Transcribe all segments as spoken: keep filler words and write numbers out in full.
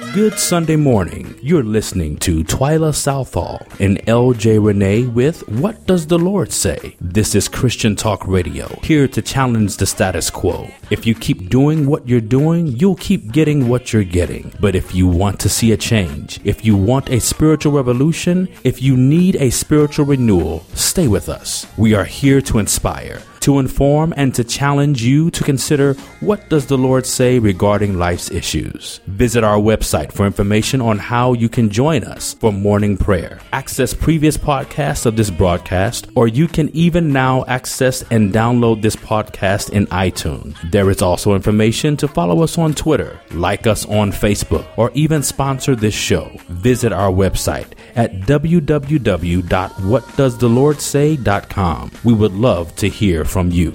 Good Sunday morning. You're listening to Twyla Southall and L J Renee with What Does the Lord Say? This is Christian Talk Radio, here to challenge the status quo. If you keep doing what you're doing, you'll keep getting what you're getting. But if you want to see a change, if you want a spiritual revolution, if you need a spiritual renewal, stay with us. We are here to inspire, to inform, and to challenge you to consider what does the Lord say regarding life's issues. Visit our website for information on how you can join us for morning prayer. Access previous podcasts of this broadcast, or you can even now access and download this podcast in iTunes. There is also information to follow us on Twitter, like us on Facebook, or even sponsor this show. Visit our website at w w w dot what does the lord say dot com. We would love to hear from you.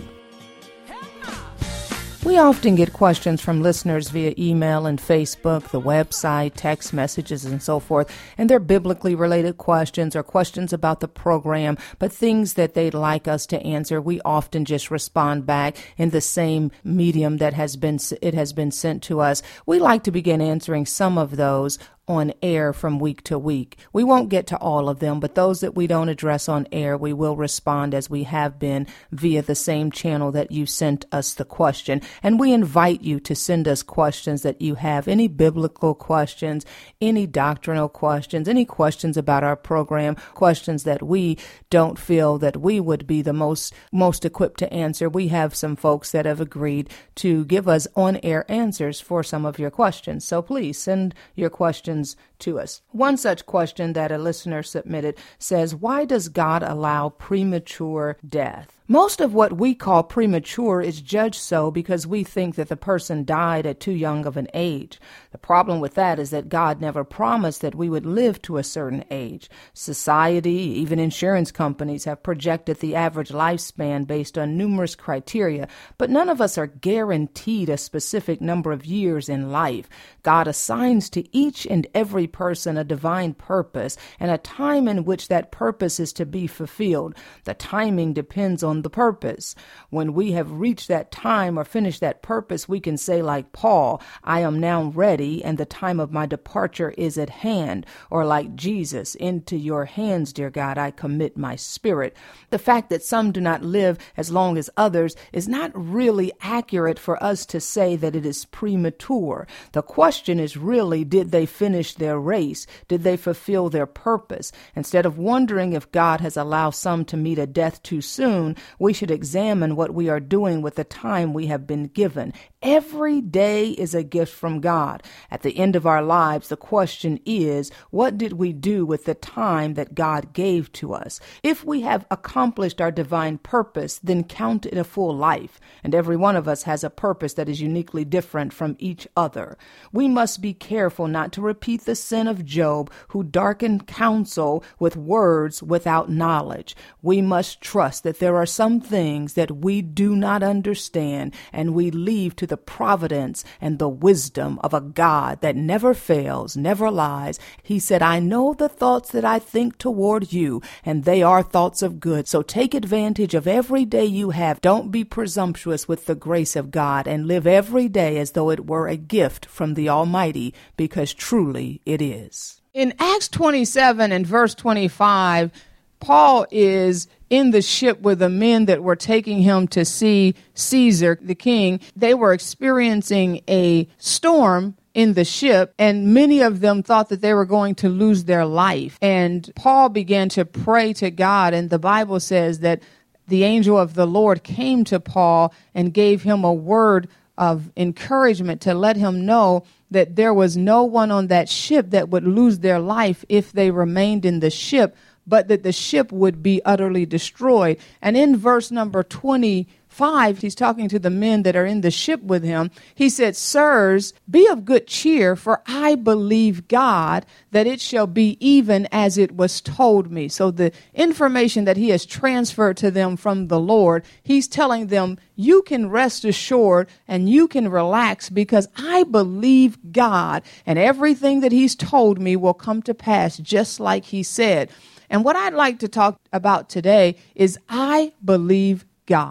We often get questions from listeners via email and Facebook, the website, text messages, and so forth. And they're biblically related questions or questions about the program, but things that they'd like us to answer. We often just respond back in the same medium that has been it has been sent to us. We like to begin answering some of those on air from week to week. We won't get to all of them, but those that we don't address on air, we will respond as we have been via the same channel that you sent us the question. And we invite you to send us questions that you have, any biblical questions, any doctrinal questions, any questions about our program, questions that we don't feel that we would be the most, most equipped to answer. We have some folks that have agreed to give us on-air answers for some of your questions. So please send your questions to us. One such question that a listener submitted says, why does God allow premature death? Most of what we call premature is judged so because we think that the person died at too young of an age. The problem with that is that God never promised that we would live to a certain age. Society, even insurance companies, have projected the average lifespan based on numerous criteria, but none of us are guaranteed a specific number of years in life. God assigns to each and every person a divine purpose and a time in which that purpose is to be fulfilled. The timing depends on the purpose. When we have reached that time or finished that purpose, we can say like Paul, I am now ready and the time of my departure is at hand. Or like Jesus, into your hands, dear God, I commit my spirit. The fact that some do not live as long as others is not really accurate for us to say that it is premature. The question is really, did they finish their race? Did they fulfill their purpose? Instead of wondering if God has allowed some to meet a death too soon, we should examine what we are doing with the time we have been given. Every day is a gift from God. At the end of our lives, the question is, what did we do with the time that God gave to us? If we have accomplished our divine purpose, then count it a full life. And every one of us has a purpose that is uniquely different from each other. We must be careful not to repeat the sin of Job, who darkened counsel with words without knowledge. We must trust that there are some things that we do not understand, and we leave to the providence and the wisdom of a God that never fails, never lies. He said, I know the thoughts that I think toward you, and they are thoughts of good. So take advantage of every day you have. Don't be presumptuous with the grace of God, and live every day as though it were a gift from the Almighty, because truly it is. In Acts twenty-seven and verse twenty-five, Paul is in the ship with the men that were taking him to see Caesar, the king. They were experiencing a storm in the ship, and many of them thought that they were going to lose their life. And Paul began to pray to God, and the Bible says that the angel of the Lord came to Paul and gave him a word of encouragement to let him know that there was no one on that ship that would lose their life if they remained in the ship, but that the ship would be utterly destroyed. And in verse number twenty-five, he's talking to the men that are in the ship with him. He said, sirs, be of good cheer, for I believe God that it shall be even as it was told me. So the information that he has transferred to them from the Lord, he's telling them, you can rest assured and you can relax, because I believe God, and everything that he's told me will come to pass just like he said. And what I'd like to talk about today is I believe God.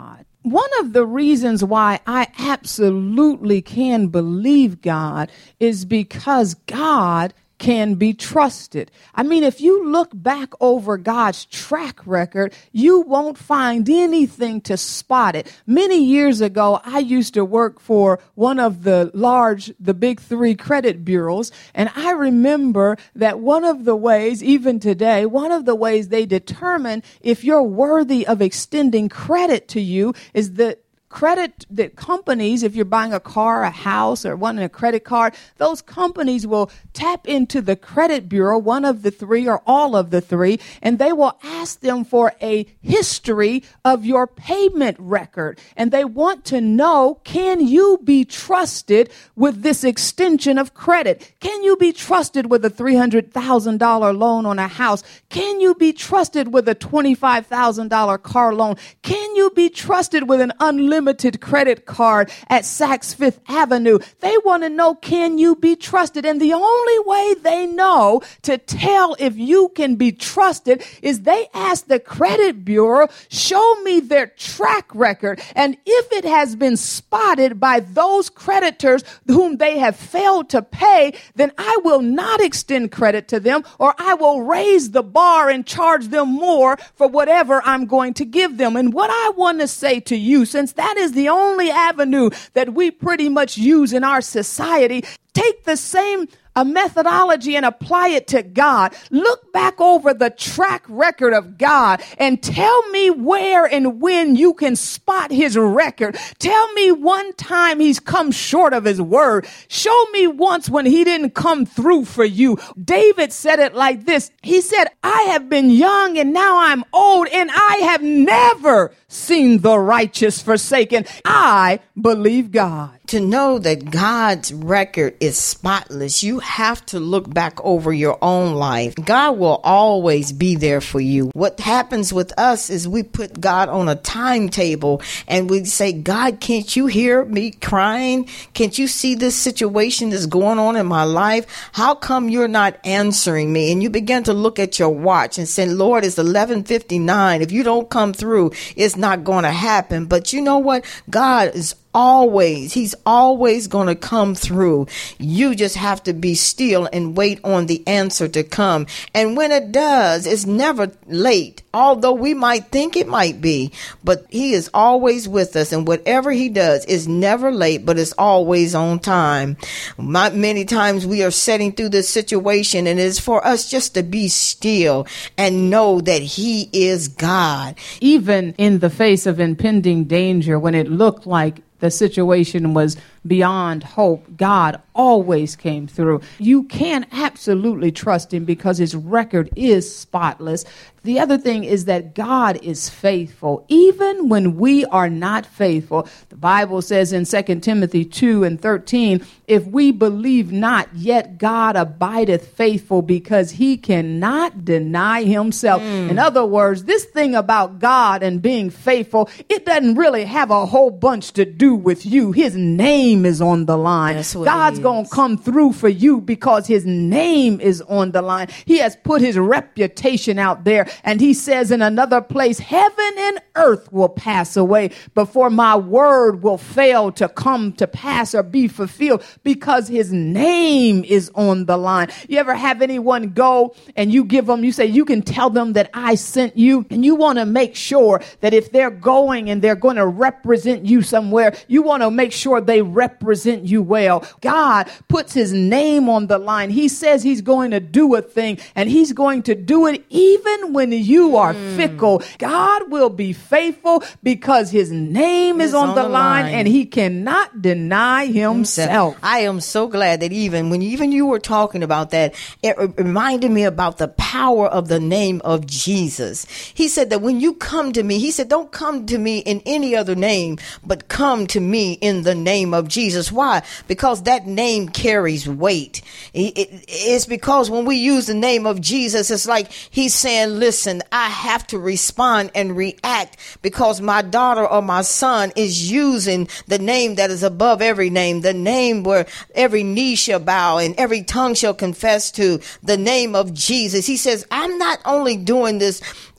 One of the reasons why I absolutely can believe God is because God can be trusted. I mean, if you look back over God's track record, you won't find anything to spot it. Many years ago, I used to work for one of the large, the big three credit bureaus, and I remember that one of the ways, even today, one of the ways they determine if you're worthy of extending credit to you is that credit that companies, if you're buying a car, a house, or wanting a credit card, those companies will tap into the credit bureau, one of the three or all of the three, and they will ask them for a history of your payment record. And they want to know, can you be trusted with this extension of credit? Can you be trusted with a three hundred thousand dollars loan on a house? Can you be trusted with a twenty-five thousand dollars car loan? Can you be trusted with an unlimited Limited credit card at Saks Fifth Avenue? They want to know, can you be trusted? And the only way they know to tell if you can be trusted is they ask the credit bureau, show me their track record. And if it has been spotted by those creditors whom they have failed to pay, then I will not extend credit to them, or I will raise the bar and charge them more for whatever I'm going to give them. And what I want to say to you, since that That is the only avenue that we pretty much use in our society, take the same a methodology and apply it to God. Look back over the track record of God and tell me where and when you can spot his record. Tell me one time he's come short of his word. Show me once when he didn't come through for you. David said it like this. He said, I have been young and now I'm old, and I have never seen the righteous forsaken. I believe God. To know that God's record is spotless, you have to look back over your own life. God will always be there for you. What happens with us is we put God on a timetable and we say, God, can't you hear me crying? Can't you see this situation that's going on in my life? How come you're not answering me? And you begin to look at your watch and say, Lord, it's eleven fifty-nine. If you don't come through, it's not going to happen. But you know what? God is always, he's always going to come through. You just have to be still and wait on the answer to come. And when it does, it's never late, although we might think it might be, but he is always with us. And whatever he does is never late, but it's always on time. My, many times we are setting through this situation, and it's for us just to be still and know that he is God. Even in the face of impending danger, when it looked like the situation was beyond hope, God always came through. You can absolutely trust him because his record is spotless. The other thing is that God is faithful, even when we are not faithful. The Bible says in Second Timothy two and thirteen, if we believe not, yet God abideth faithful, because he cannot deny himself. Mm. In other words, this thing about God and being faithful, it doesn't really have a whole bunch to do with you. His name is on the line. God's going to come through for you because his name is on the line. He has put his reputation out there. And he says in another place, heaven and earth will pass away before my word will fail to come to pass or be fulfilled, because his name is on the line. You ever have anyone go and you give them, you say, you can tell them that I sent you, and you want to make sure that if they're going and they're going to represent you somewhere, you want to make sure they represent you well. God puts his name on the line. He says he's going to do a thing, and he's going to do it even when you are mm. fickle. God will be faithful because his name is on, on the, the line, line and he cannot deny himself. I am so glad that even when even you were talking about that, it reminded me about the power of the name of Jesus. He said that when you come to me, he said, don't come to me in any other name, but come to me in the name of Jesus. Why? Because that name carries weight. It, it, it's because when we use the name of Jesus, it's like he's saying, listen, I have to respond and react because my daughter or my son is using the name that is above every name, the name where every knee shall bow and every tongue shall confess to, the name of Jesus. He says, I'm not only doing this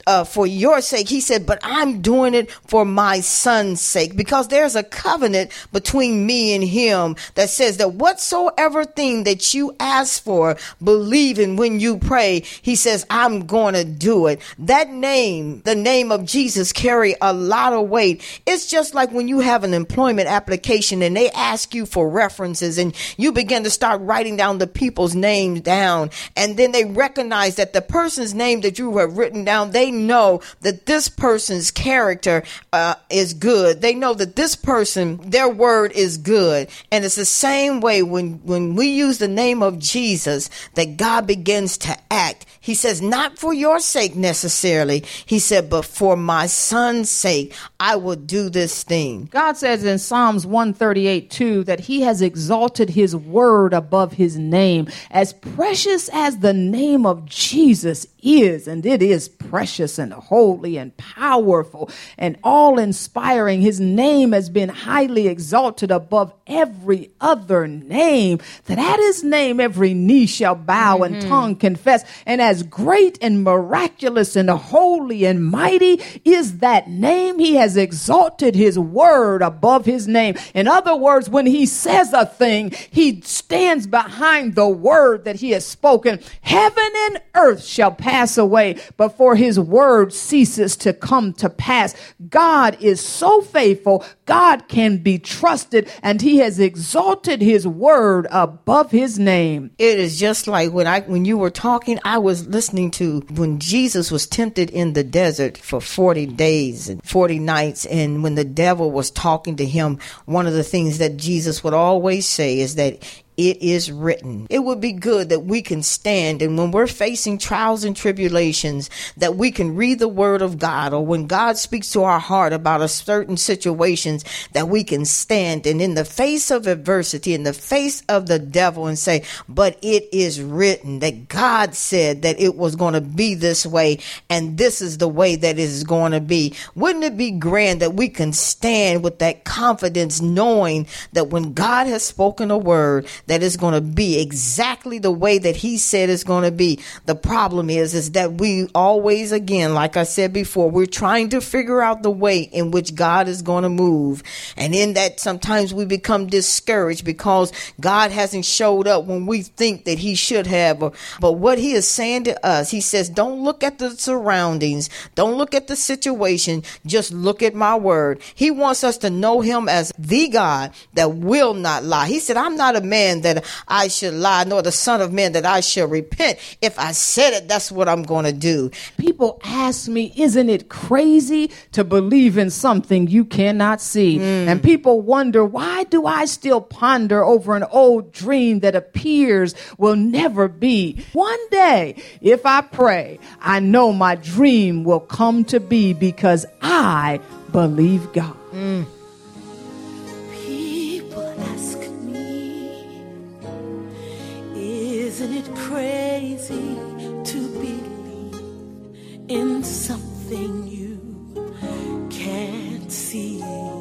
uh, for your sake. He said, but I'm doing it for my son's sake, because there's a covenant between me and him that says that whatsoever thing that you ask for, believe in when you pray. He says, I'm going to do it. That name, the name of Jesus, carry a lot of weight. It's just like when you have an employment application and they ask you for references and you begin to start writing down the people's names down, and then they recognize that the person's name that you have written down, they know that this person's character uh, is good. They know that this person, their word is good. And it's the same way when, when we use the name of Jesus that God begins to act. He says, not for your sake necessarily. He said, but for my son's sake, I will do this thing. God says in Psalms one thirty-eight two that he has exalted his word above his name. As precious as the name of Jesus is, and it is precious and holy and powerful and all inspiring, his name has been highly exalted above every other name, that at his name every knee shall bow mm-hmm. and tongue confess. And as great and miraculous and holy and mighty is that name, he has exalted his word above his name. In other words, when he says a thing, he stands behind the word that he has spoken. Heaven and earth shall pass away before his word ceases to come to pass. God is so faithful. God can be trusted, and he has exalted his word above his name. It is just like when I, when you were talking, I was listening to when Jesus was tempted in the desert for forty days and forty nights. And when the devil was talking to him, one of the things that Jesus would always say is that it is written. It would be good that we can stand, and when we're facing trials and tribulations, that we can read the word of God, or when God speaks to our heart about a certain situations, that we can stand and in the face of adversity, in the face of the devil, and say, but it is written that God said that it was going to be this way, and this is the way that it is going to be. Wouldn't it be grand that we can stand with that confidence, knowing that when God has spoken a word, that it's going to be exactly the way that he said it's going to be. The problem is, is that we always, again, like I said before, we're trying to figure out the way in which God is going to move. And in that, sometimes we become discouraged because God hasn't showed up when we think that he should have. But what he is saying to us, he says, don't look at the surroundings. Don't look at the situation. Just look at my word. He wants us to know him as the God that will not lie. He said, I'm not a man that I should lie, nor the son of man that I shall repent. If I said it, that's what I'm going to do. People ask me, isn't it crazy to believe in something you cannot see? Mm. And people wonder, why do I still ponder over an old dream that appears will never be? One day, if I pray, I know my dream will come to be because I believe God. Mm. Isn't it crazy to believe in something you can't see?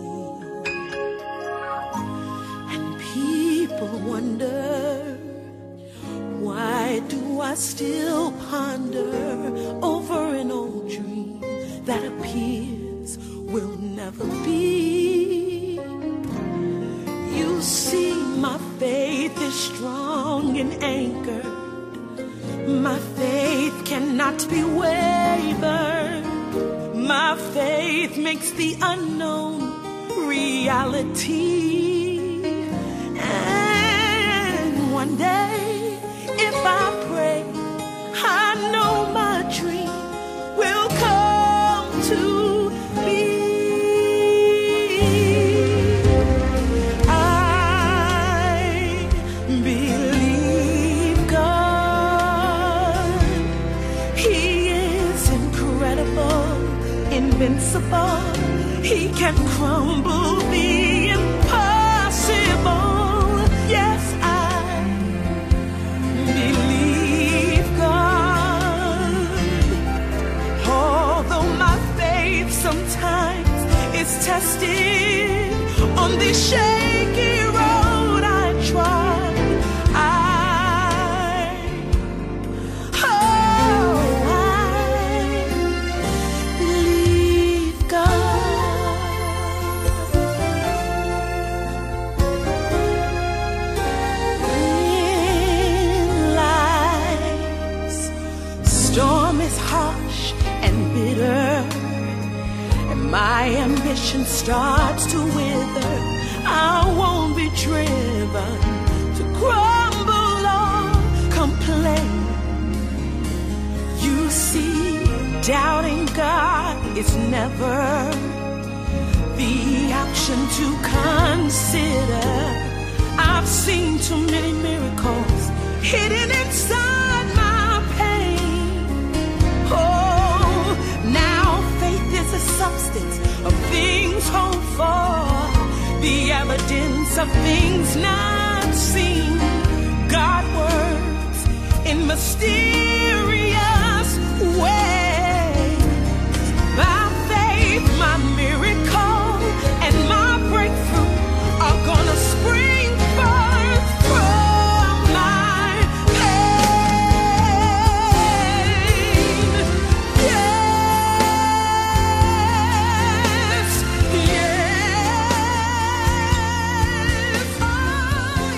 And people wonder, why do I still ponder over an old dream that appears will never be? You see, my faith is strong and anchored. My faith cannot be wavered. My faith makes the unknown reality. And one day, if I pray, I know my dream will come to be. Invincible, he can crumble the impossible. Yes, I believe God. Although my faith sometimes is tested on this shaky road I trod, I, oh, I ambition starts to wither, I won't be driven to crumble or complain. You see, doubting God is never the option to consider. I've seen too many miracles hidden inside my pain. Oh, now faith is a substance of things hoped for, the evidence of things not seen. God works in mysterious ways. By faith, my miracle and my breakthrough are gonna spring forth from my pain. Yes, yes, oh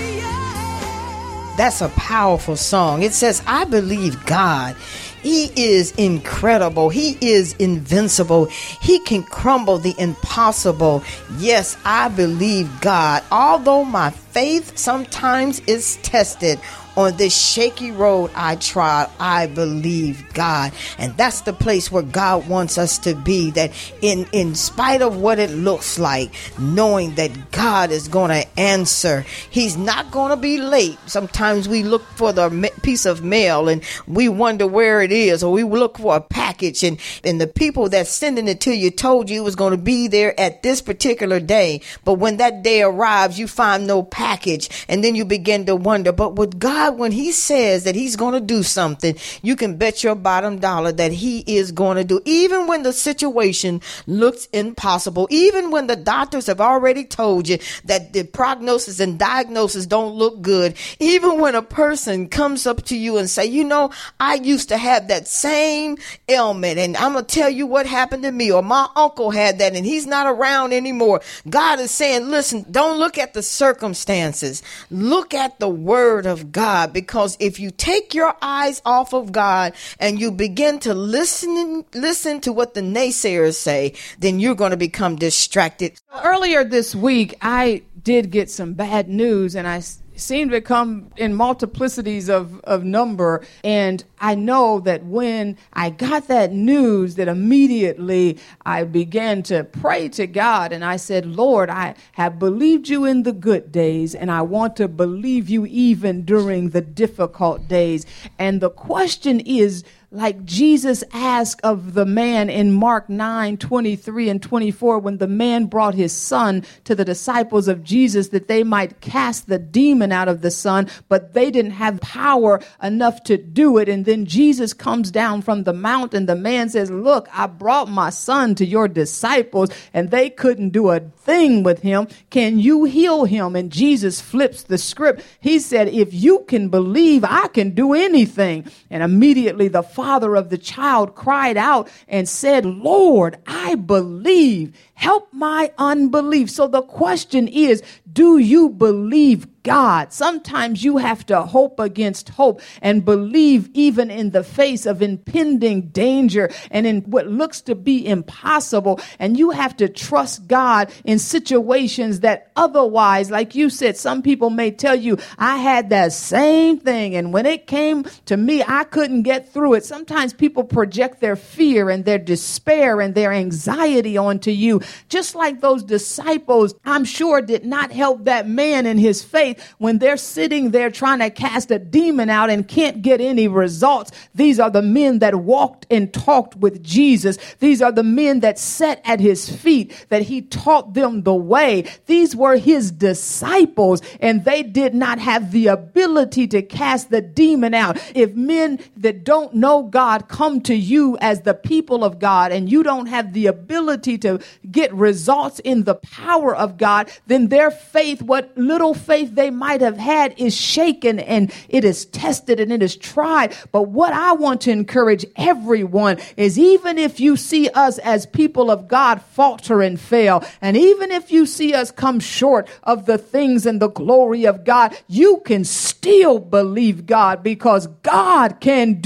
yes. That's a powerful song. It says, I believe God. He is incredible. He is invincible. He can crumble the impossible. Yes, I believe God. Although my faith sometimes is tested, on this shaky road I trod, I believe God. And that's the place where God wants us to be, that in, in spite of what it looks like, knowing that God is going to answer. He's not going to be late. Sometimes we look for the piece of mail and we wonder where it is, or we look for a package, and, and the people that's sending it to you told you it was going to be there at this particular day. But when that day arrives, you find no package, and then you begin to wonder. But with God, when he says that he's going to do something, you can bet your bottom dollar that he is going to do. Even when the situation looks impossible, even when the doctors have already told you that the prognosis and diagnosis don't look good, even when a person comes up to you and say, you know, I used to have that same ailment, and I'm going to tell you what happened to me, or my uncle had that and he's not around anymore. God is saying, listen, don't look at the circumstances. Look at the word of God. Because if you take your eyes off of God and you begin to listen, listen to what the naysayers say, then you're going to become distracted. Earlier this week, I did get some bad news, and I seem to come in multiplicities of, of number. And I know that when I got that news, that immediately I began to pray to God. And I said, Lord, I have believed you in the good days, and I want to believe you even during the difficult days. And the question is, like Jesus asked of the man in Mark nine, twenty-three and twenty-four, when the man brought his son to the disciples of Jesus that they might cast the demon out of the son, but they didn't have power enough to do it. And then Jesus comes down from the mountain. The man says, look, I brought my son to your disciples and they couldn't do a thing with him. Can you heal him? And Jesus flips the script. He said, if you can believe, I can do anything. And immediately the father of the child cried out and said, Lord, I believe. Help my unbelief. So the question is, do you believe God? Sometimes you have to hope against hope and believe even in the face of impending danger and in what looks to be impossible. And you have to trust God in situations that otherwise, like you said, some people may tell you, I had that same thing, and when it came to me, I couldn't get through it. Sometimes people project their fear and their despair and their anxiety onto you. Just like those disciples, I'm sure, did not help that man in his faith when they're sitting there trying to cast a demon out and can't get any results. These are the men that walked and talked with Jesus. These are the men that sat at his feet, that he taught them the way. These were his disciples, and they did not have the ability to cast the demon out. If men that don't know God come to you as the people of God, and you don't have the ability to get results in the power of God, then their faith, what little faith they might have had, is shaken and it is tested and it is tried. But what I want to encourage everyone is, even if you see us as people of God falter and fail, and even if you see us come short of the things and the glory of God, you can still believe God, because God can do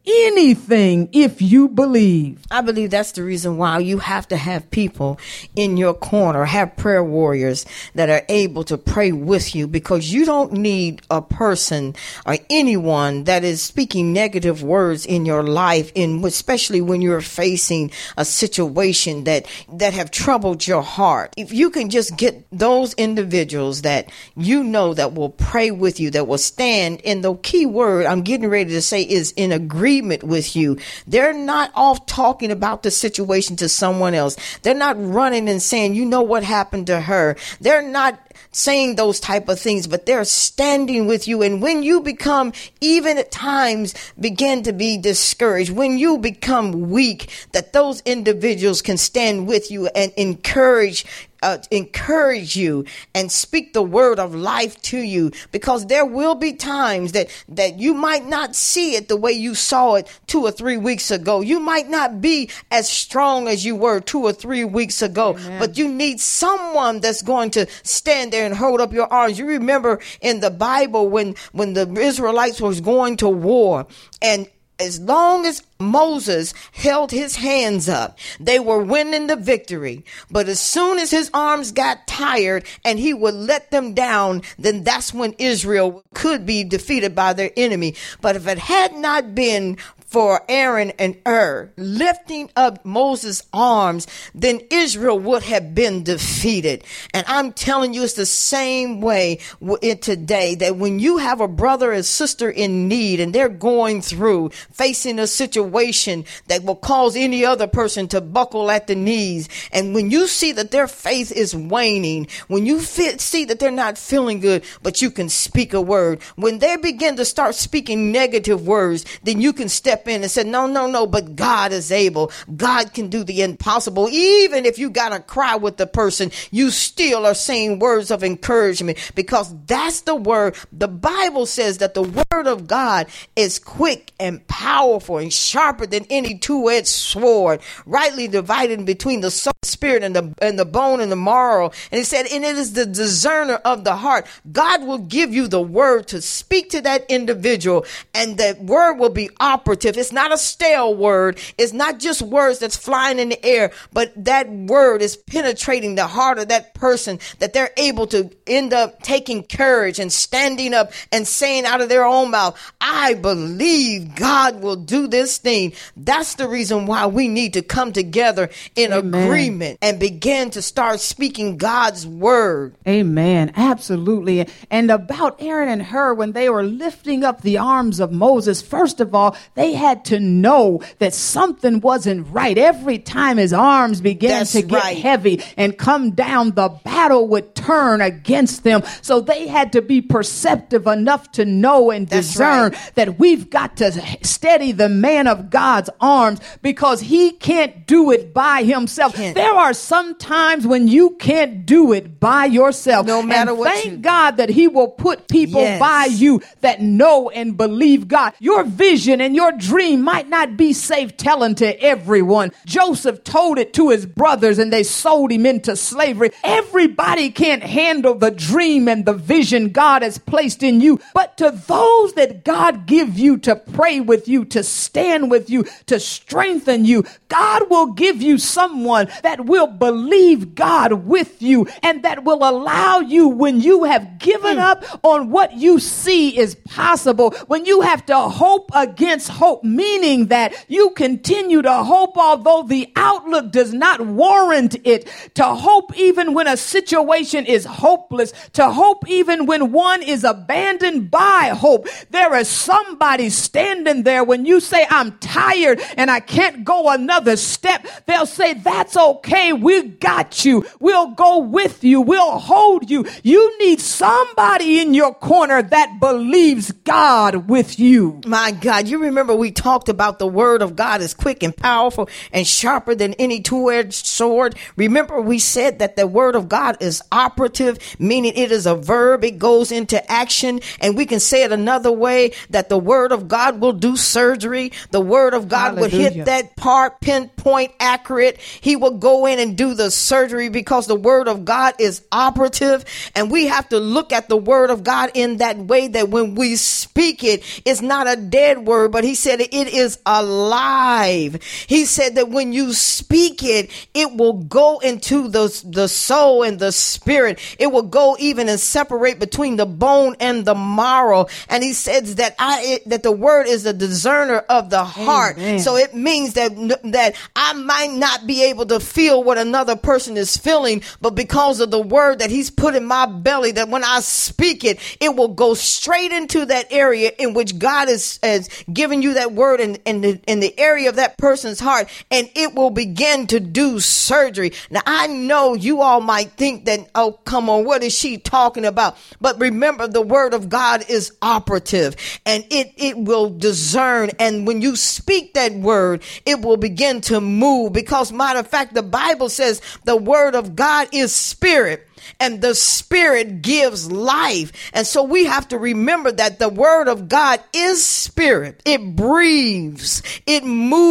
anything if you believe. I believe that's the reason why you have to have people in your corner, have prayer warriors that are able to pray with you, because you don't need a person or anyone that is speaking negative words in your life, in especially when you're facing a situation that that have troubled your heart. If you can just get those individuals that you know that will pray with you, that will stand, and the key word I'm getting ready to say is in agreement with you. They're not off talking about the situation to someone else. They're not running and saying, you know what happened to her. They're not saying those type of things, but they're standing with you. And when you become, even at times, begin to be discouraged, when you become weak, that those individuals can stand with you and encourage Uh, encourage you and speak the word of life to you, because there will be times that that you might not see it the way you saw it two or three weeks ago. You might not be as strong as you were two or three weeks ago. Amen. But you need someone that's going to stand there and hold up your arms. You remember in the Bible when when the Israelites was going to war, and as long as Moses held his hands up, they were winning the victory. But as soon as his arms got tired and he would let them down, then that's when Israel could be defeated by their enemy. But if it had not been for Aaron and Hur lifting up Moses' arms, then Israel would have been defeated. And I'm telling you, it's the same way today, that when you have a brother and sister in need and they're going through facing a situation that will cause any other person to buckle at the knees, and when you see that their faith is waning, when you fit, see that they're not feeling good, but you can speak a word, when they begin to start speaking negative words, then you can step in and say, no, no, no, but God is able. God can do the impossible. Even if you got to cry with the person, you still are saying words of encouragement, because that's the word. The Bible says that the word of God is quick and powerful and sharper than any two-edged sword, rightly divided between the soul, spirit, and the and the bone and the marrow. And he said, and it is the discerner of the heart. God will give you the word to speak to that individual, and that word will be operative. It's not a stale word. It's not just words that's flying in the air, but that word is penetrating the heart of that person, that they're able to end up taking courage and standing up and saying out of their own mouth, I believe God will do this thing. That's the reason why we need to come together in Amen. Agreement and begin to start speaking God's word. Amen. Absolutely. And about Aaron and Hur, when they were lifting up the arms of Moses, first of all, they had to know that something wasn't right. Every time his arms began That's to get right. heavy and come down, the battle would turn against them. So they had to be perceptive enough to know and That's discern right. that we've got to steady the man of God's arms, because he can't do it by himself. Can't. There are some times when you can't do it by yourself. No matter and what. Thank you... God that he will put people yes. by you that know and believe God. Your vision and your dream might not be safe telling to everyone. Joseph told it to his brothers and they sold him into slavery. Everybody can't handle the dream and the vision God has placed in you. But to those that God give you to pray with you, to stand with you, to strengthen you, God will give you someone that will believe God with you, and that will allow you, when you have given mm. up on what you see is possible, when you have to hope against hope, meaning that you continue to hope although the outlook does not warrant it, to hope even when a situation is hopeless, to hope even when one is abandoned by hope. There is somebody standing there when you say, I'm tired and I can't go another step. They'll say, that's okay. We got you. We'll go with you. We'll hold you. You need somebody in your corner that believes God with you. My God, you remember we talked about the word of God is quick and powerful and sharper than any two-edged sword. Remember we said that the word of God is operative, meaning it is a verb. It goes into action. And we can say it another way, that the word of God will do surgery. The word of God will hit that part, pinpoint, accurate. He will go in and do the surgery, because the word of God is operative. And we have to look at the word of God in that way, that when we speak it, it's not a dead word, but he said said it is alive. He said that when you speak it, it will go into the, the soul and the spirit. It will go even and separate between the bone and the marrow. And he says that I it, that the word is a discerner of the heart. Amen. So it means that that I might not be able to feel what another person is feeling, but because of the word that he's put in my belly, that when I speak it, it will go straight into that area in which God is, is giving you that word in, in, the, in the area of that person's heart, and it will begin to do surgery. Now, I know you all might think that, oh, come on, what is she talking about? But remember, the word of God is operative, and it, it will discern. And when you speak that word, it will begin to move, because matter of fact, the Bible says the word of God is spirit, and the spirit gives life. And so we have to remember that the word of God is spirit. It breathes, it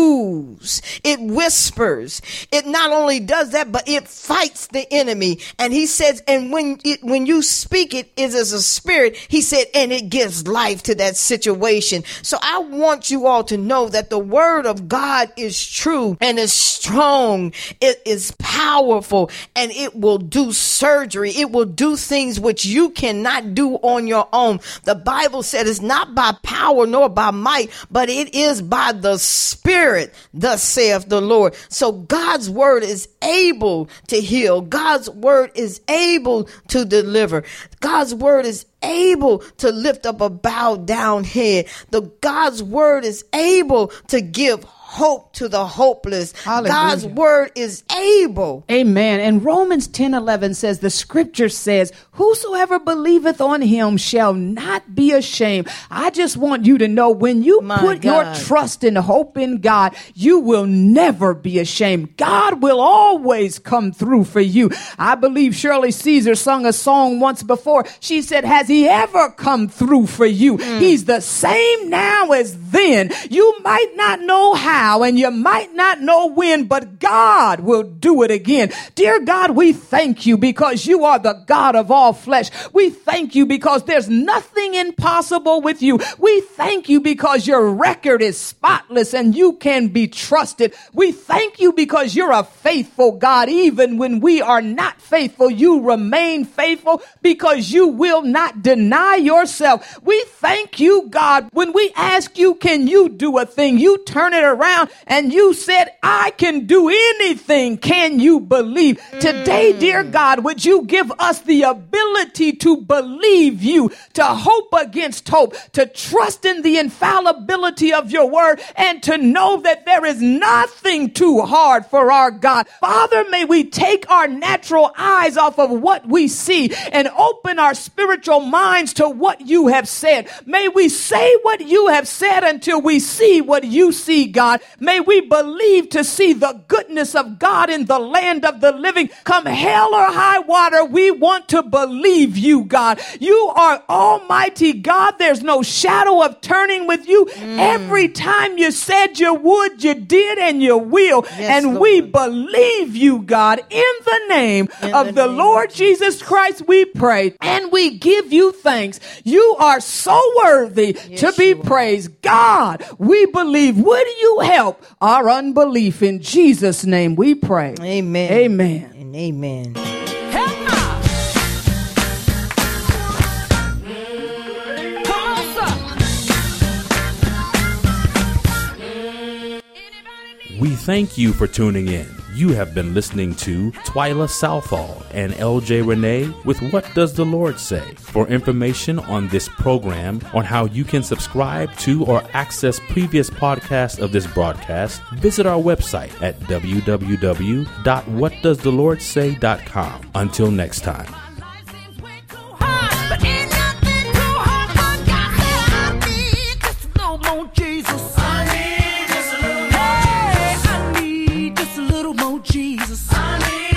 moves, it whispers. It not only does that, but it fights the enemy. And he says, and when it, when you speak it, it is a spirit, he said, and it gives life to that situation. So I want you all to know that the word of God is true and is strong. It is powerful, and it will do surgery. It will do things which you cannot do on your own. The Bible said it's not by power nor by might, but it is by the Spirit, thus saith the Lord. So God's word is able to heal. God's word is able to deliver. God's word is able to lift up a bowed down head. The God's word is able to give hope to the hopeless. Hallelujah. God's word is able. Amen. And Romans ten eleven says, the scripture says, whosoever believeth on him shall not be ashamed. I just want you to know, when you My put God. your trust and hope in God, you will never be ashamed. God will always come through for you. I believe Shirley Caesar sung a song once before. She said, has he ever come through for you? Mm. He's the same now as then. You might not know how, and you might not know when, but God will do it again. Dear God, we thank you because you are the God of all flesh. We thank you because there's nothing impossible with you. We thank you because your record is spotless and you can be trusted. We thank you because you're a faithful God. Even when we are not faithful, you remain faithful because you will not deny yourself. We thank you, God. When we ask you, can you do a thing? You turn it around and you said, I can do anything. Can you believe? Mm. Today, dear God, would you give us the ability to believe you, to hope against hope, to trust in the infallibility of your word, and to know that there is nothing too hard for our God. Father, may we take our natural eyes off of what we see and open our spiritual minds to what you have said. May we say what you have said until we see what you see, God. May we believe to see the goodness of God in the land of the living. Come hell or high water, we want to believe you, God. You are almighty God. There's no shadow of turning with you. Mm. Every time you said you would, you did, and you will. Yes, and Lord. We believe you, God. In the name in of the, the name Lord of Jesus Christ, we pray and we give you thanks. You are so worthy yes, to be praised. God, we believe. Would you help our unbelief? In Jesus' name we pray. Amen. Amen. And amen. We thank you for tuning in. You have been listening to Twyla Southall and L J Renee with What Does the Lord Say? For information on this program, on how you can subscribe to or access previous podcasts of this broadcast, visit our website at w w w dot what does the lord say dot com. Until next time. Jesus. I need